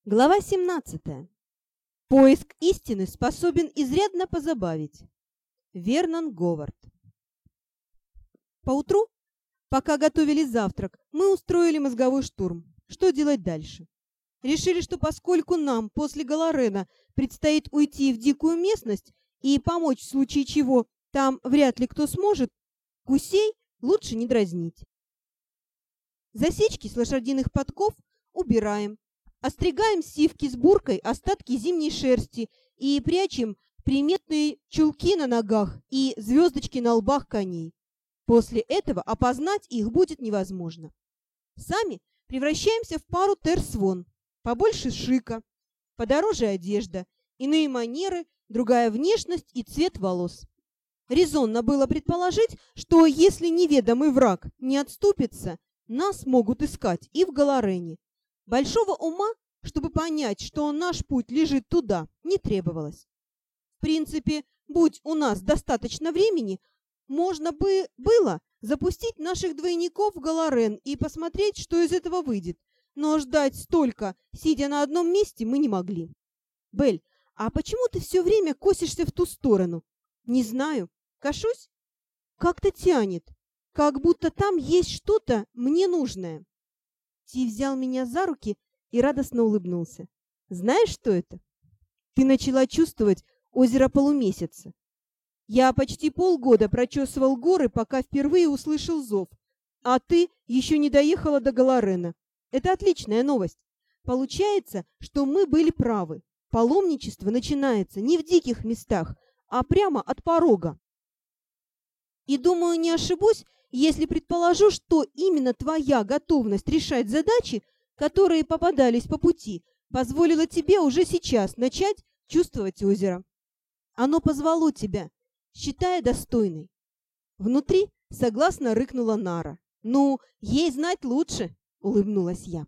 Глава 17. Поиск истины способен изрядно позабавить. Вернон Говард. Поутру, пока готовили завтрак, мы устроили мозговой штурм. Что делать дальше? Решили, что поскольку нам после Галарена предстоит уйти в дикую местность и помочь в случае чего там вряд ли кто сможет, гусей лучше не дразнить. Засечки с лошадиных подков убираем. Остригаем сивки с буркой остатки зимней шерсти и прячем приметные чулки на ногах и звездочки на лбах коней. После этого опознать их будет невозможно. Сами превращаемся в пару терсвон. Побольше шика, подороже одежда, иные манеры, другая внешность и цвет волос. Резонно было предположить, что если неведомый враг не отступится, нас могут искать и в Галарене. Большого ума, чтобы понять, что наш путь лежит туда, не требовалось. В принципе, будь у нас достаточно времени, можно было запустить наших двойников в Галарен и посмотреть, что из этого выйдет. Но ждать столько, сидя на одном месте, мы не могли. Белль, а почему ты все время косишься в ту сторону? Не знаю. Кашусь? Как-то тянет. Как будто там есть что-то мне нужное. Ти взял меня за руки и радостно улыбнулся. «Знаешь, что это? Ты начала чувствовать озеро полумесяца. Я почти полгода прочесывал горы, пока впервые услышал зов, а ты еще не доехала до Галарена. Это отличная новость. Получается, что мы были правы. Паломничество начинается не в диких местах, а прямо от порога. И, думаю, не ошибусь, если предположу, что именно твоя готовность решать задачи, которые попадались по пути, позволила тебе уже сейчас начать чувствовать озеро. Оно позвало тебя, считая достойной. Внутри согласно рыкнула Нара. «Ну, ей знать лучше», — улыбнулась я.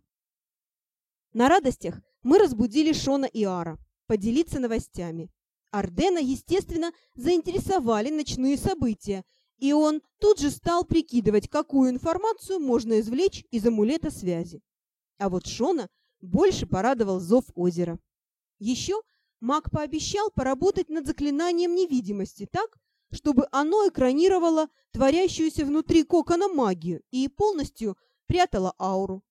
На радостях мы разбудили Шона и Ара поделиться новостями. Ардена, естественно, заинтересовали ночные события, и он тут же стал прикидывать, какую информацию можно извлечь из амулета связи. А вот Шона больше порадовал зов озера. Еще маг пообещал поработать над заклинанием невидимости так, чтобы оно экранировало творящуюся внутри кокона магию и полностью прятало ауру.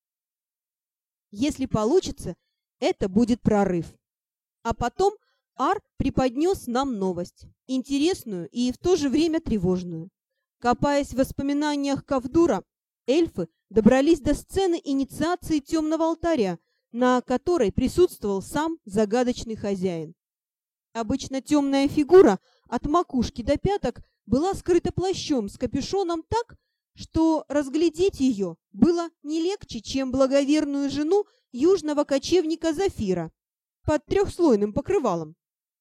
Если получится, это будет прорыв. А потом Ар преподнес нам новость, интересную и в то же время тревожную. Копаясь в воспоминаниях Кавдура, эльфы добрались до сцены инициации темного алтаря, на которой присутствовал сам загадочный хозяин. Обычно темная фигура от макушки до пяток была скрыта плащом с капюшоном так, что разглядеть ее было не легче, чем благоверную жену южного кочевника Зафира под трехслойным покрывалом.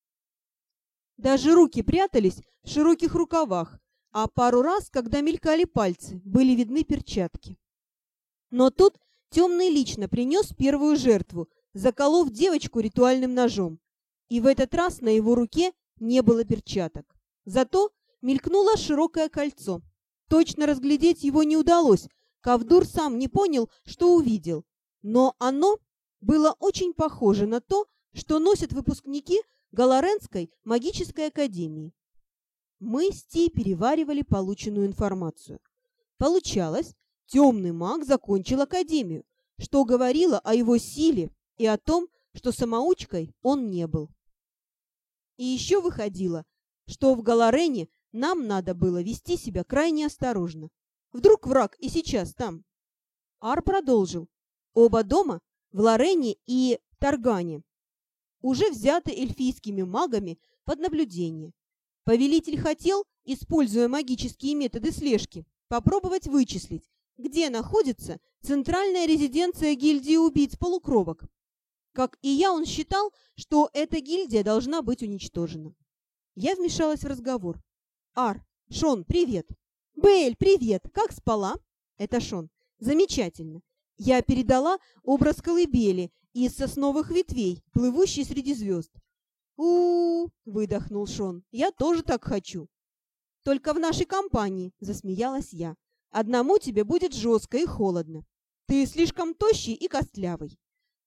Даже руки прятались в широких рукавах, а пару раз, когда мелькали пальцы, были видны перчатки. Но тут темный лично принес первую жертву, заколов девочку ритуальным ножом. И в этот раз на его руке не было перчаток. Зато мелькнуло широкое кольцо. Точно разглядеть его не удалось. Кавдур сам не понял, что увидел. Но оно было очень похоже на то, что носят выпускники Галаренской магической академии. Мы с Ти переваривали полученную информацию. Получалось, темный маг закончил академию, что говорило о его силе и о том, что самоучкой он не был. И еще выходило, что в Галарене нам надо было вести себя крайне осторожно. Вдруг враг и сейчас там. Ар продолжил. Оба дома в Лорене и Таргане уже взяты эльфийскими магами под наблюдение. Повелитель хотел, используя магические методы слежки, попробовать вычислить, где находится центральная резиденция гильдии убийц-полукровок. Как и я, он считал, что эта гильдия должна быть уничтожена. Я вмешалась в разговор. «Ар, Шон, привет!» «Белль, привет! Как спала?» «Это Шон. Замечательно. Я передала образ колыбели из сосновых ветвей, плывущей среди звезд». «У-у-у!» — выдохнул Шон. «Я тоже так хочу». «Только в нашей компании», — засмеялась я. «Одному тебе будет жестко и холодно. Ты слишком тощий и костлявый.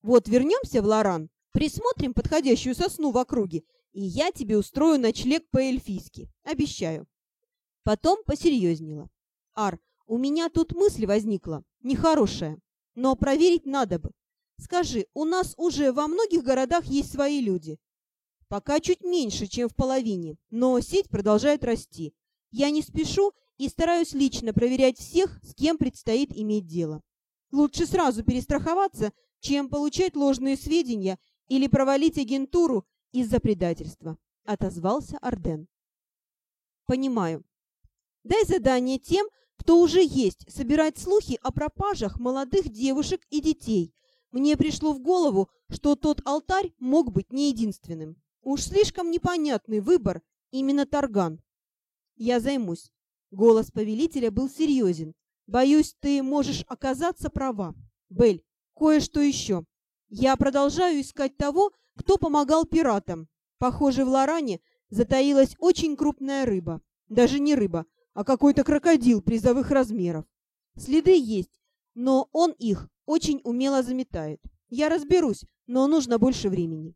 Вот вернемся в Лоран, присмотрим подходящую сосну в округе, и я тебе устрою ночлег по-эльфийски. Обещаю. Потом посерьезнела. Ар, у меня тут мысль возникла, нехорошая, но проверить надо бы. Скажи, у нас уже во многих городах есть свои люди? Пока чуть меньше, чем в половине, но сеть продолжает расти. Я не спешу и стараюсь лично проверять всех, с кем предстоит иметь дело. Лучше сразу перестраховаться, чем получать ложные сведения или провалить агентуру из-за предательства, — отозвался Арден. Понимаю. Дай задание тем, кто уже есть, собирать слухи о пропажах молодых девушек и детей. Мне пришло в голову, что тот алтарь мог быть не единственным. Уж слишком непонятный выбор именно Тарган. Я займусь. Голос повелителя был серьезен. Боюсь, ты можешь оказаться права. Бель, кое-что еще. Я продолжаю искать того, кто помогал пиратам. Похоже, в Лоране затаилась очень крупная рыба. Даже не рыба, а какой-то крокодил призовых размеров. Следы есть, но он их очень умело заметает. Я разберусь, но нужно больше времени.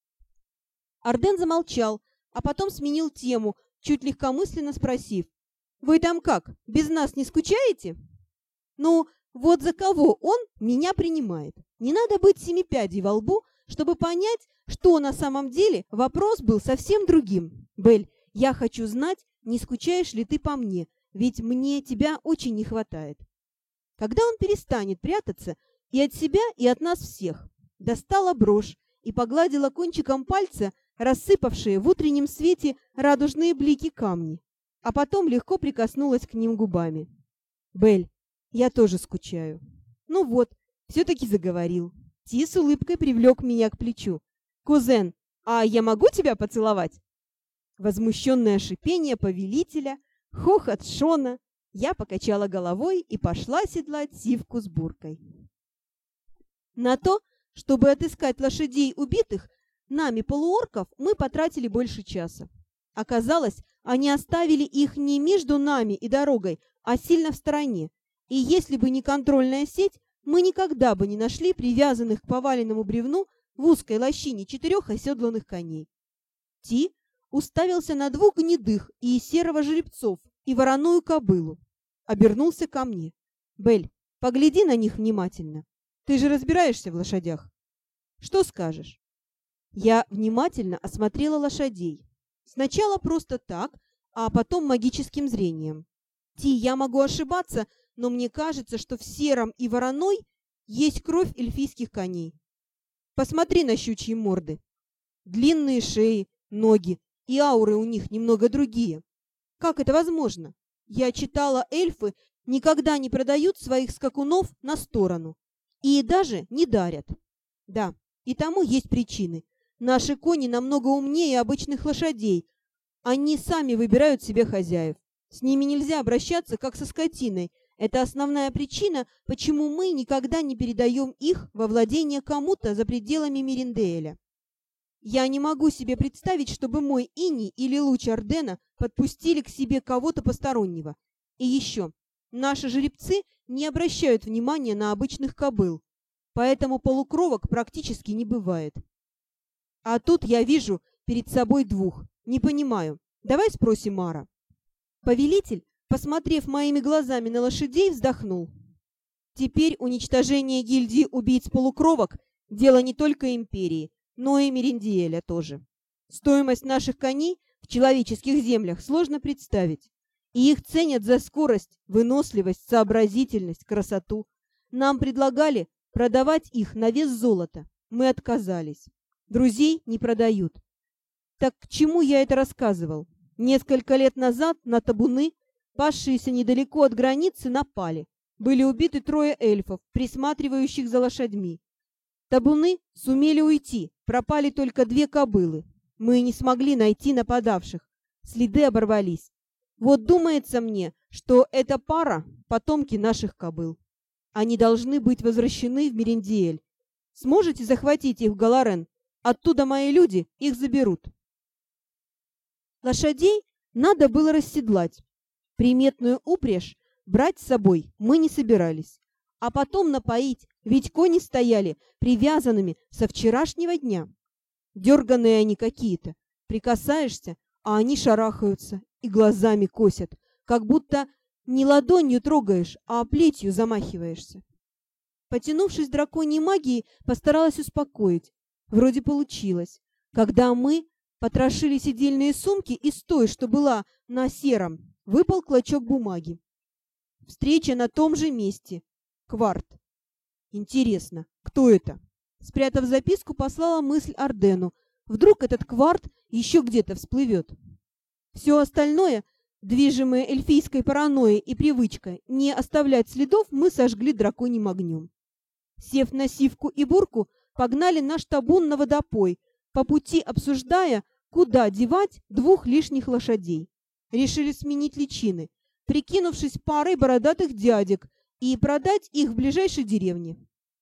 Арден замолчал, а потом сменил тему, чуть легкомысленно спросив: «Вы там как, без нас не скучаете?» «Ну, вот за кого он меня принимает. Не надо быть семипядей во лбу, чтобы понять, что на самом деле вопрос был совсем другим. Бель, я хочу знать, не скучаешь ли ты по мне, ведь мне тебя очень не хватает». Когда он перестанет прятаться и от себя, и от нас всех? Достала брошь и погладила кончиком пальца рассыпавшие в утреннем свете радужные блики камни, а потом легко прикоснулась к ним губами. «Бель, я тоже скучаю». «Ну вот, все-таки заговорил». Ти с улыбкой привлек меня к плечу. «Кузен, а я могу тебя поцеловать?» Возмущенное шипение повелителя, хохот Шона. Я покачала головой и пошла седлать Сивку с Буркой. На то, чтобы отыскать лошадей убитых нами полуорков, мы потратили больше часа. Оказалось, они оставили их не между нами и дорогой, а сильно в стороне. И если бы не контрольная сеть, мы никогда бы не нашли привязанных к поваленному бревну в узкой лощине 4 оседланных коней. Ти уставился на 2 гнедых и серого жеребцов и вороную кобылу. Обернулся ко мне. «Бель, погляди на них внимательно. Ты же разбираешься в лошадях. Что скажешь?» Я внимательно осмотрела лошадей. Сначала просто так, а потом магическим зрением. Ти, я могу ошибаться, но мне кажется, что в сером и вороной есть кровь эльфийских коней. Посмотри на щучьи морды. Длинные шеи, ноги, и ауры у них немного другие. Как это возможно? Я читала, эльфы никогда не продают своих скакунов на сторону и даже не дарят. Да, и тому есть причины. Наши кони намного умнее обычных лошадей. Они сами выбирают себе хозяев. С ними нельзя обращаться, как со скотиной. Это основная причина, почему мы никогда не передаем их во владение кому-то за пределами Миринделя. Я не могу себе представить, чтобы мой иней или луч Ардена подпустили к себе кого-то постороннего. И еще, наши жеребцы не обращают внимания на обычных кобыл, поэтому полукровок практически не бывает. А тут я вижу перед собой 2. Не понимаю. Давай спросим Мара. Повелитель, посмотрев моими глазами на лошадей, вздохнул. Теперь уничтожение гильдии убийц-полукровок – дело не только империи, но и Миринделя тоже. Стоимость наших коней в человеческих землях сложно представить. И их ценят за скорость, выносливость, сообразительность, красоту. Нам предлагали продавать их на вес золота. Мы отказались. Друзей не продают. Так к чему я это рассказывал? Несколько лет назад на табуны, пасшиеся недалеко от границы, напали. Были убиты 3 эльфов, присматривающих за лошадьми. Табуны сумели уйти, пропали только 2 кобылы. Мы не смогли найти нападавших. Следы оборвались. Вот думается мне, что эта пара — потомки наших кобыл. Они должны быть возвращены в Мириндель. Сможете захватить их в Галарен? Оттуда мои люди их заберут. Лошадей надо было расседлать. Приметную упряжь брать с собой мы не собирались. А потом напоить Ведь кони стояли привязанными со вчерашнего дня. Дерганые они какие-то. Прикасаешься, а они шарахаются и глазами косят, как будто не ладонью трогаешь, а плетью замахиваешься. Потянувшись драконьей магией, постаралась успокоить. Вроде получилось. Когда мы потрошили сидельные сумки, из той, что была на сером, выпал клочок бумаги. Встреча на том же месте. Кварт. Интересно, кто это? Спрятав записку, послала мысль Ардену. Вдруг этот кварт еще где-то всплывет. Все остальное, движимое эльфийской паранойей и привычкой не оставлять следов, мы сожгли драконьим огнем. Сев на Сивку и Бурку, погнали наш табун на водопой, по пути обсуждая, куда девать 2 лишних лошадей. Решили сменить личины, прикинувшись парой бородатых дядек, и продать их в ближайшей деревне.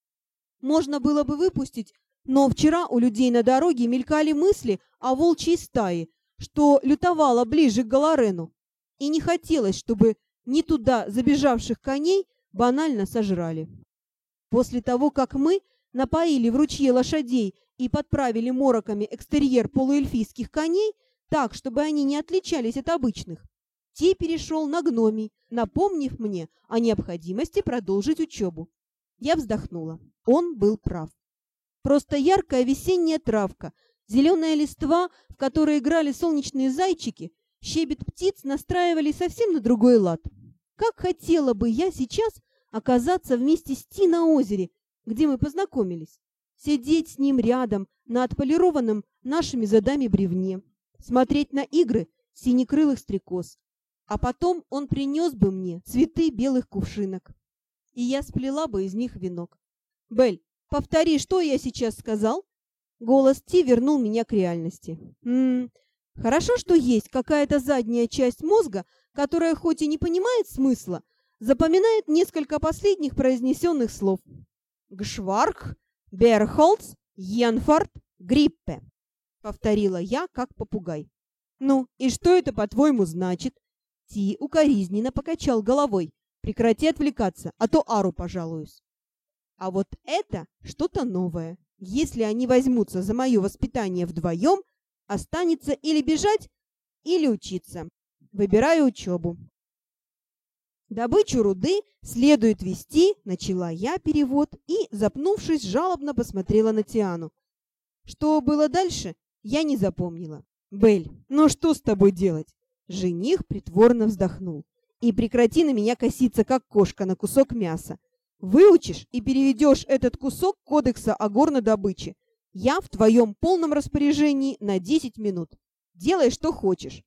Можно было бы выпустить, но вчера у людей на дороге мелькали мысли о волчьей стае, что лютовало ближе к Галарену, и не хотелось, чтобы не туда забежавших коней банально сожрали. После того, как мы напоили в ручье лошадей и подправили мороками экстерьер полуэльфийских коней так, чтобы они не отличались от обычных, Ти перешел на гномий, напомнив мне о необходимости продолжить учебу. Я вздохнула. Он был прав. Просто яркая весенняя травка, зеленая листва, в которой играли солнечные зайчики, щебет птиц настраивали совсем на другой лад. Как хотела бы я сейчас оказаться вместе с Ти на озере, где мы познакомились, сидеть с ним рядом на отполированном нашими задами бревне, смотреть на игры синекрылых стрекоз. А потом он принес бы мне цветы белых кувшинок, и я сплела бы из них венок. «Бель, повтори, что я сейчас сказал?» Голос Ти вернул меня к реальности. Хорошо, что есть какая-то задняя часть мозга, которая хоть и не понимает смысла, запоминает несколько последних произнесенных слов. «Гшварх, Берхолц, Йенфорд, Гриппе», — повторила я, как попугай. «Ну, и что это, по-твоему, значит?» Ти укоризненно покачал головой. «Прекрати отвлекаться, а то Ару пожалуюсь». А вот это что-то новое. Если они возьмутся за мое воспитание вдвоем, останется или бежать, или учиться. Выбираю учебу. Добычу руды следует вести, начала я перевод и, запнувшись, жалобно посмотрела на Тиану. Что было дальше, я не запомнила. «Бель, ну что с тобой делать?» Жених притворно вздохнул. «И прекрати на меня коситься, как кошка на кусок мяса. Выучишь и переведешь этот кусок кодекса о горнодобыче. Я в твоем полном распоряжении на 10 минут. Делай, что хочешь».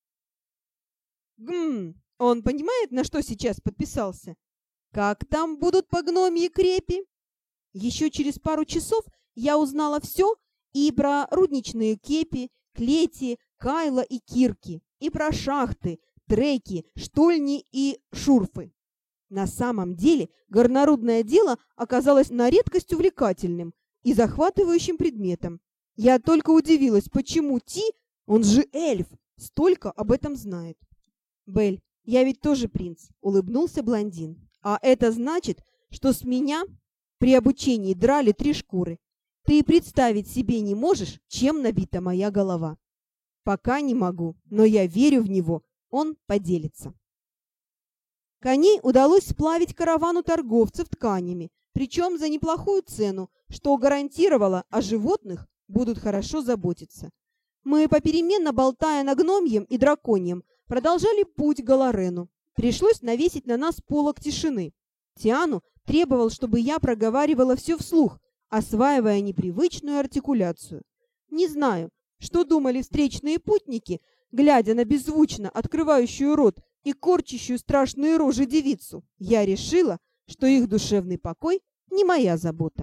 Он понимает, на что сейчас подписался? Как там будут по гномьи крепи? Еще через пару часов я узнала все и про рудничные кепи, клети, кайла и кирки, и про шахты, треки, штольни и шурфы. На самом деле горнорудное дело оказалось на редкость увлекательным и захватывающим предметом. Я только удивилась, почему Ти, он же эльф, столько об этом знает. «Бель, я ведь тоже принц», — улыбнулся блондин. «А это значит, что с меня при обучении драли 3 шкуры. Ты и представить себе не можешь, чем набита моя голова». «Пока не могу, но я верю в него, он поделится». Коней удалось сплавить каравану торговцев тканями, причем за неплохую цену, что гарантировало, о животных будут хорошо заботиться. Мы, попеременно болтая на гномьем и драконьем, продолжали путь к Галарену. Пришлось навесить на нас полог тишины. Тиану требовал, чтобы я проговаривала все вслух, осваивая непривычную артикуляцию. Не знаю, что думали встречные путники, глядя на беззвучно открывающую рот и корчащую страшные рожи девицу. Я решила, что их душевный покой не моя забота.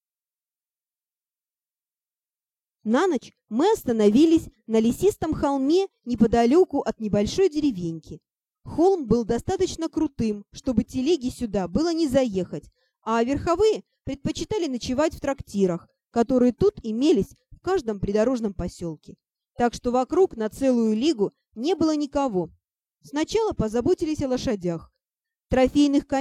На ночь мы остановились на лесистом холме неподалеку от небольшой деревеньки. Холм был достаточно крутым, чтобы телеги сюда было не заехать, а верховые предпочитали ночевать в трактирах, которые тут имелись в каждом придорожном поселке. Так что вокруг на целую лигу не было никого. Сначала позаботились о лошадях. Трофейных коней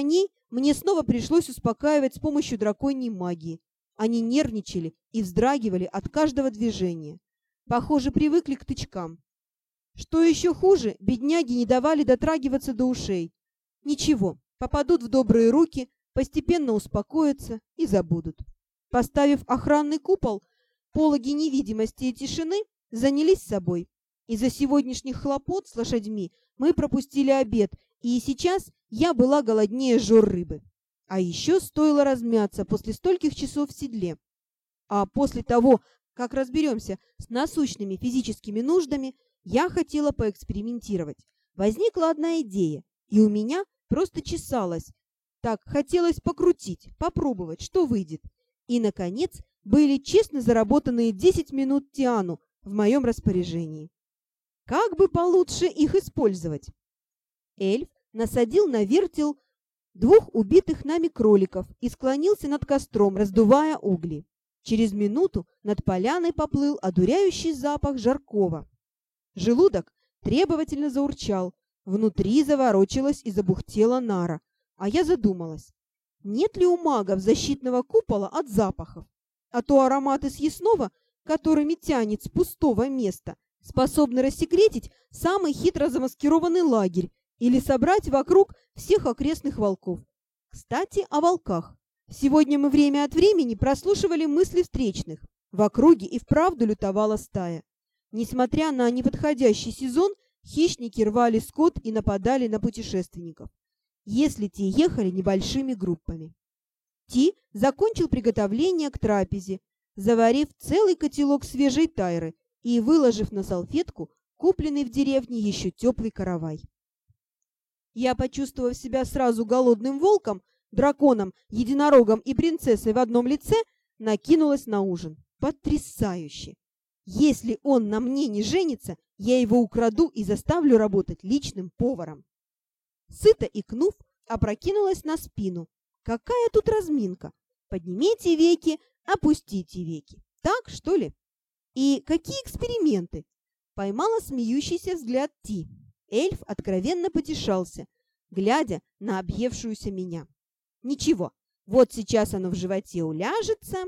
мне снова пришлось успокаивать с помощью драконьей магии. Они нервничали и вздрагивали от каждого движения. Похоже, привыкли к тычкам. Что еще хуже, бедняги не давали дотрагиваться до ушей. Ничего, попадут в добрые руки, постепенно успокоятся и забудут. Поставив охранный купол, пологи невидимости и тишины занялись собой. Из-за сегодняшних хлопот с лошадьми мы пропустили обед, и сейчас я была голоднее жор рыбы. А еще стоило размяться после стольких часов в седле. А после того, как разберемся с насущными физическими нуждами, я хотела поэкспериментировать. Возникла одна идея, и у меня просто чесалось. Так хотелось покрутить, попробовать, что выйдет. И, наконец, были честно заработанные 10 минут Тиану в моем распоряжении. Как бы получше их использовать? Эльф насадил на вертел 2 убитых нами кроликов и склонился над костром, раздувая угли. Через минуту над поляной поплыл одуряющий запах жаркого. Желудок требовательно заурчал, внутри заворочилась и забухтела нара, а я задумалась, нет ли у магов защитного купола от запахов, а то ароматы съестного, которыми тянет с пустого места, способны рассекретить самый хитро замаскированный лагерь или собрать вокруг всех окрестных волков. Кстати, о волках. Сегодня мы время от времени прослушивали мысли встречных. В округе и вправду лютовала стая. Несмотря на неподходящий сезон, хищники рвали скот и нападали на путешественников, если те ехали небольшими группами. Ти закончил приготовление к трапезе, заварив целый котелок свежей тайры и выложив на салфетку купленный в деревне еще теплый каравай. Я, почувствовав себя сразу голодным волком, драконом, единорогом и принцессой в одном лице, накинулась на ужин. Потрясающе! Если он на мне не женится, я его украду и заставлю работать личным поваром. Сыто икнув, опрокинулась на спину. Какая тут разминка? Поднимите веки, опустите веки. Так, что ли? И какие эксперименты? Поймала смеющийся взгляд Ти. Эльф откровенно потешался, глядя на объевшуюся меня. Ничего, вот сейчас оно в животе уляжется.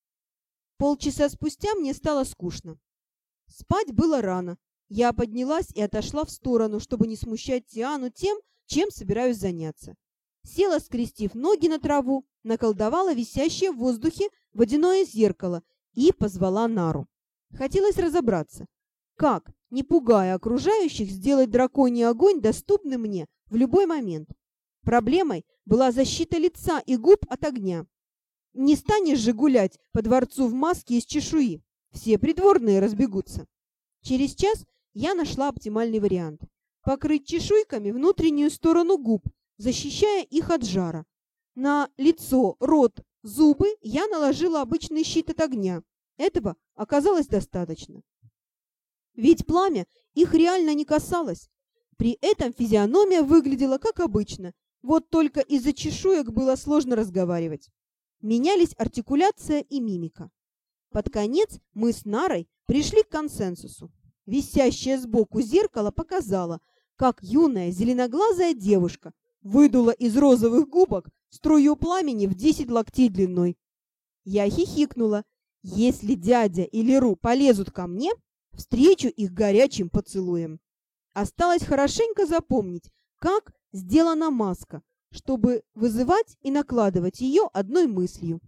Полчаса спустя мне стало скучно. Спать было рано. Я поднялась и отошла в сторону, чтобы не смущать Тиану тем, чем собираюсь заняться. Села, скрестив ноги на траву, наколдовала висящее в воздухе водяное зеркало и позвала Нару. Хотелось разобраться, как, не пугая окружающих, сделать драконий огонь доступным мне в любой момент. Проблемой была защита лица и губ от огня. Не станешь же гулять по дворцу в маске из чешуи. Все придворные разбегутся. Через час я нашла оптимальный вариант. Покрыть чешуйками внутреннюю сторону губ, защищая их от жара. На лицо, рот, зубы я наложила обычный щит от огня. Этого оказалось достаточно. Ведь пламя их реально не касалось. При этом физиономия выглядела как обычно, вот только из-за чешуек было сложно разговаривать. Менялись артикуляция и мимика. Под конец мы с Нарой пришли к консенсусу. Висящее сбоку зеркало показало, как юная зеленоглазая девушка выдула из розовых губок струю пламени в 10 локтей длиной. Я хихикнула. Если дядя или Ру полезут ко мне, встречу их горячим поцелуем. Осталось хорошенько запомнить, как сделана маска, чтобы вызывать и накладывать ее одной мыслью.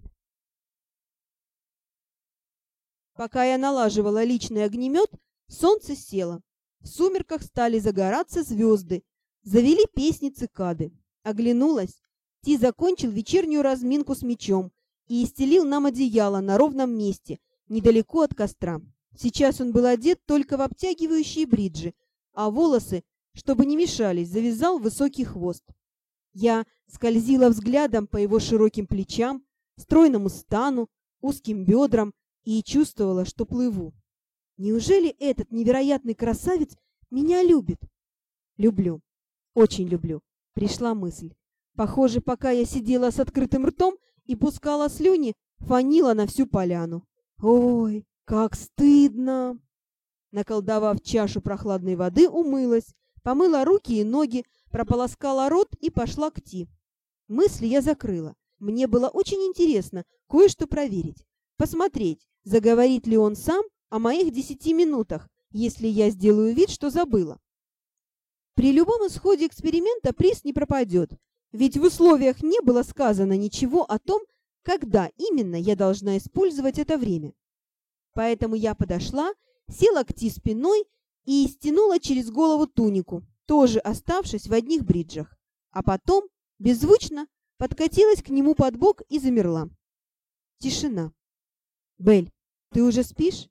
Пока я налаживала личный огнемет, солнце село. В сумерках стали загораться звезды, завели песни цикады. Оглянулась. Ти закончил вечернюю разминку с мечом и стелил нам одеяло на ровном месте, недалеко от костра. Сейчас он был одет только в обтягивающие бриджи, а волосы, чтобы не мешались, завязал высокий хвост. Я скользила взглядом по его широким плечам, стройному стану, узким бедрам и чувствовала, что плыву. Неужели этот невероятный красавец меня любит? Люблю, очень люблю, пришла мысль. Похоже, пока я сидела с открытым ртом и пускала слюни, фонила на всю поляну. Ой, как стыдно! Наколдовав чашу прохладной воды, умылась, помыла руки и ноги, прополоскала рот и пошла к Ти. Мысли я закрыла. Мне было очень интересно кое-что проверить. Посмотреть, заговорит ли он сам о моих 10 минутах, если я сделаю вид, что забыла. При любом исходе эксперимента приз не пропадет, ведь в условиях не было сказано ничего о том, когда именно я должна использовать это время. Поэтому я подошла, села к Ти спиной и стянула через голову тунику, тоже оставшись в одних бриджах, а потом беззвучно подкатилась к нему под бок и замерла. Тишина. «Белль, ты уже спишь?»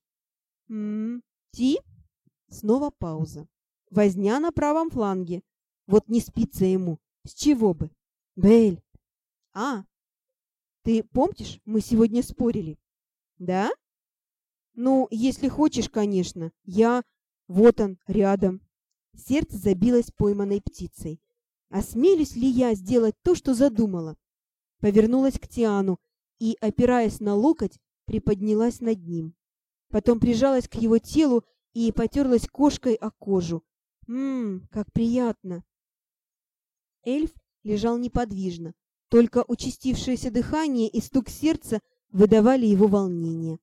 Ти?» Снова пауза. Возня на правом фланге. Вот не спится ему. С чего бы? «Белль!» «А, ты помнишь, мы сегодня спорили?» «Да?» «Ну, если хочешь, конечно. Вот он, рядом». Сердце забилось пойманной птицей. Осмелюсь ли я сделать то, что задумала? Повернулась к Тиану и, опираясь на локоть, приподнялась над ним. Потом прижалась к его телу и потерлась кошкой о кожу. Как приятно! Эльф лежал неподвижно, только участившееся дыхание и стук сердца выдавали его волнение.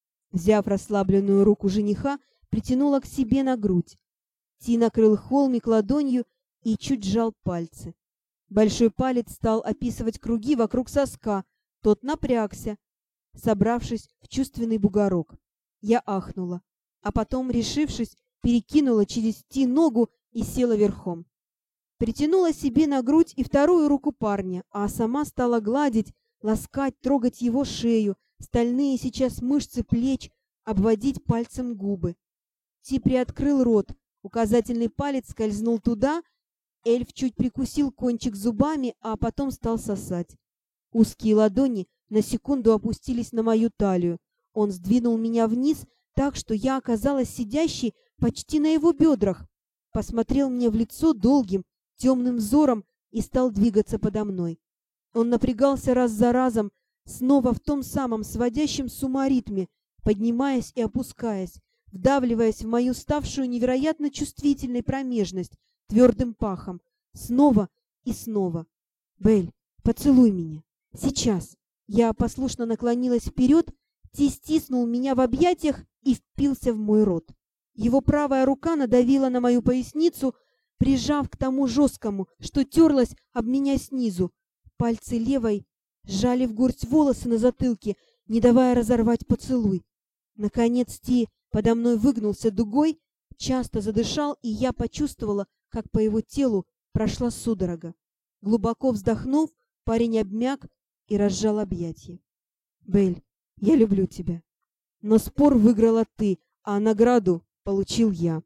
Взяв расслабленную руку жениха, притянула к себе на грудь. Ти накрыл холмик ладонью и чуть сжал пальцы. Большой палец стал описывать круги вокруг соска, тот напрягся, собравшись в чувственный бугорок. Я ахнула, а потом, решившись, перекинула через Ти ногу и села верхом. Притянула себе на грудь и вторую руку парня, а сама стала гладить, ласкать, трогать его шею, стальные сейчас мышцы плеч, обводить пальцем губы. Ти приоткрыл рот, указательный палец скользнул туда, эльф чуть прикусил кончик зубами, а потом стал сосать. Узкие ладони на секунду опустились на мою талию. Он сдвинул меня вниз так, что я оказалась сидящей почти на его бедрах, посмотрел мне в лицо долгим, темным взором и стал двигаться подо мной. Он напрягался раз за разом, снова в том самом сводящем с ума ритме, поднимаясь и опускаясь, вдавливаясь в мою ставшую невероятно чувствительной промежность твердым пахом, снова и снова. «Белль, поцелуй меня! Сейчас!» Я послушно наклонилась вперед, Ти стиснул меня в объятиях и впился в мой рот. Его правая рука надавила на мою поясницу, прижав к тому жесткому, что терлась об меня снизу. Пальцы левой сжали в горсть волосы на затылке, не давая разорвать поцелуй. Наконец Ти подо мной выгнулся дугой, часто задышал, и я почувствовала, как по его телу прошла судорога. Глубоко вздохнув, парень обмяк и разжал объятия. «Белль, я люблю тебя. Но спор выиграла ты, а награду получил я».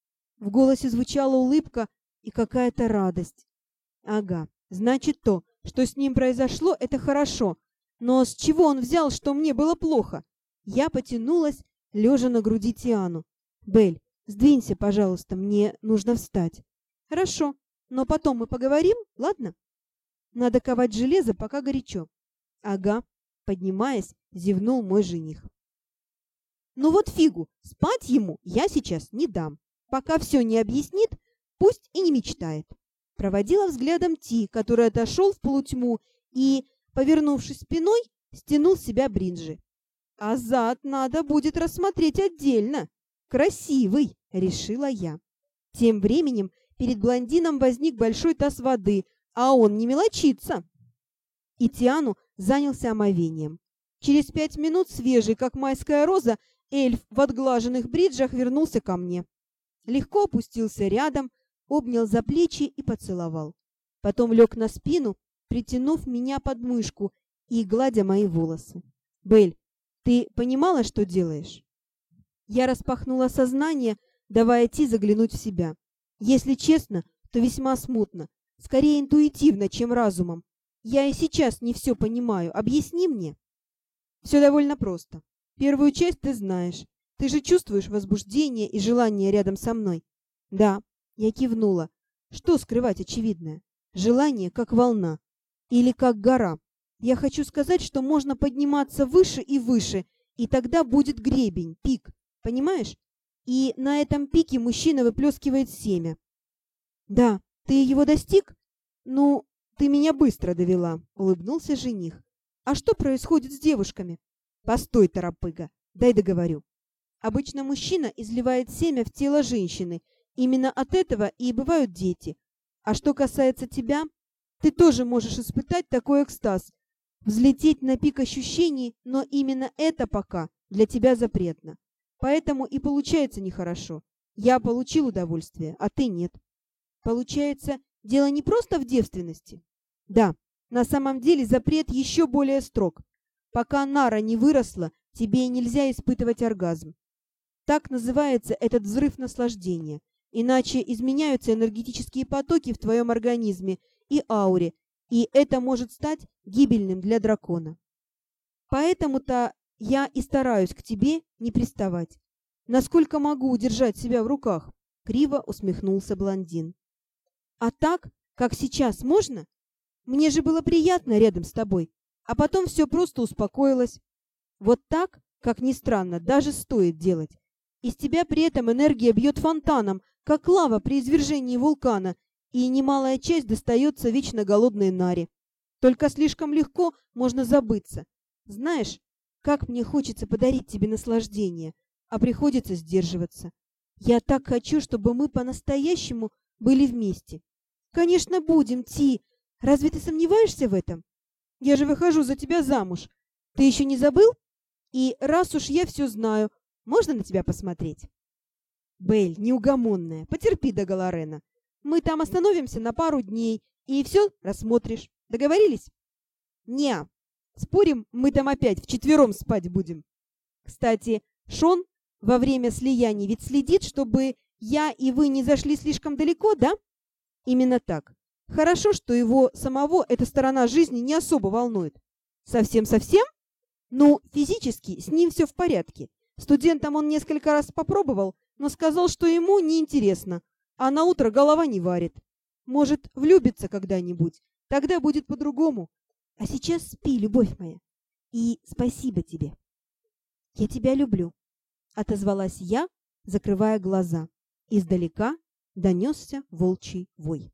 В голосе звучала улыбка и какая-то радость. «Ага, значит, то, что с ним произошло, это хорошо. Но с чего он взял, что мне было плохо?» Я потянулась, лежа на груди Тиану. «Белль, сдвинься, пожалуйста, мне нужно встать». «Хорошо, но потом мы поговорим, ладно? Надо ковать железо, пока горячо». «Ага», — поднимаясь, зевнул мой жених. «Ну вот фигу, спать ему я сейчас не дам. Пока все не объяснит, пусть и не мечтает». Проводила взглядом Ти, который отошел в полутьму и, повернувшись спиной, стянул с себя бринджи. «А зад надо будет рассмотреть отдельно. Красивый», — решила я. Тем временем перед блондином возник большой таз воды, а он не мелочится. И Тиану занялся омовением. Через 5 минут, свежий, как майская роза, эльф в отглаженных бриджах вернулся ко мне. Легко опустился рядом, обнял за плечи и поцеловал. Потом лег на спину, притянув меня под мышку и гладя мои волосы. «Белль, ты понимала, что делаешь?» Я распахнула сознание, давая Ти заглянуть в себя. Если честно, то весьма смутно, скорее интуитивно, чем разумом. Я и сейчас не все понимаю. Объясни мне. Все довольно просто. Первую часть ты знаешь. Ты же чувствуешь возбуждение и желание рядом со мной. Да, я кивнула. Что скрывать очевидное? Желание как волна. Или как гора. Я хочу сказать, что можно подниматься выше и выше, и тогда будет гребень, пик. Понимаешь? И на этом пике мужчина выплескивает семя. Да, ты его достиг? Ну, ты меня быстро довела, улыбнулся жених. А что происходит с девушками? Постой, торопыга, дай договорю. Обычно мужчина изливает семя в тело женщины. Именно от этого и бывают дети. А что касается тебя, ты тоже можешь испытать такой экстаз, взлететь на пик ощущений, но именно это пока для тебя запретно. Поэтому и получается нехорошо. Я получил удовольствие, а ты нет. Получается, дело не просто в девственности? Да, на самом деле запрет еще более строг. Пока нара не выросла, тебе нельзя испытывать оргазм. Так называется этот взрыв наслаждения. Иначе изменяются энергетические потоки в твоем организме и ауре, и это может стать гибельным для дракона. Поэтому-то я и стараюсь к тебе не приставать. Насколько могу удержать себя в руках, криво усмехнулся блондин. А так, как сейчас, можно? Мне же было приятно рядом с тобой, а потом все просто успокоилось. Вот так, как ни странно, даже стоит делать. Из тебя при этом энергия бьет фонтаном, как лава при извержении вулкана, и немалая часть достается вечно голодной наре. Только слишком легко можно забыться. Знаешь, как мне хочется подарить тебе наслаждение, а приходится сдерживаться. Я так хочу, чтобы мы по-настоящему были вместе. Конечно, будем, Ти. Разве ты сомневаешься в этом? Я же выхожу за тебя замуж. Ты еще не забыл? И раз уж я все знаю, можно на тебя посмотреть? Белль, неугомонная, потерпи до Галарена. Мы там остановимся на пару дней, и все рассмотришь. Договорились? Не. Спорим, мы там опять вчетвером спать будем. Кстати, Шон во время слияний ведь следит, чтобы я и вы не зашли слишком далеко, да? Именно так. Хорошо, что его самого эта сторона жизни не особо волнует. Совсем-совсем? Ну, физически с ним все в порядке. Студентам он несколько раз попробовал, но сказал, что ему неинтересно, а на утро голова не варит. Может, влюбится когда-нибудь, тогда будет по-другому. А сейчас спи, любовь моя, и спасибо тебе. Я тебя люблю, отозвалась я, закрывая глаза. Издалека донесся волчий вой.